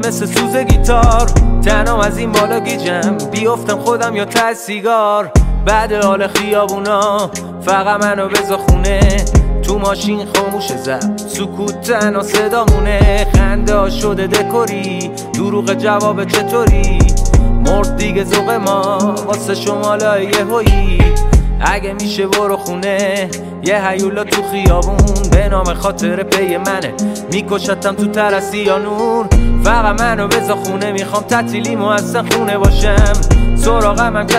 مثل سوز گیتار، تنم از این بالا گیجم، بیفتم خودم یا ته سیگار. بعد حال خیابونا فقط منو بذار خونه، تو ماشین خاموش زد سکوت تنها صدامونه. خنده ها شده دکوری، دروغ جواب چطوری، مرد دیگه ذوق ما واسه شمالای یهویی. اگه میشه برو خونه، یه هیولا تو خیابون به نام خاطر پی منه، میکشتم تو ترسی یا نور. فقط منو بذار خونه، میخوام تعطیلیمو اصلا خونه باشم، سراغم هم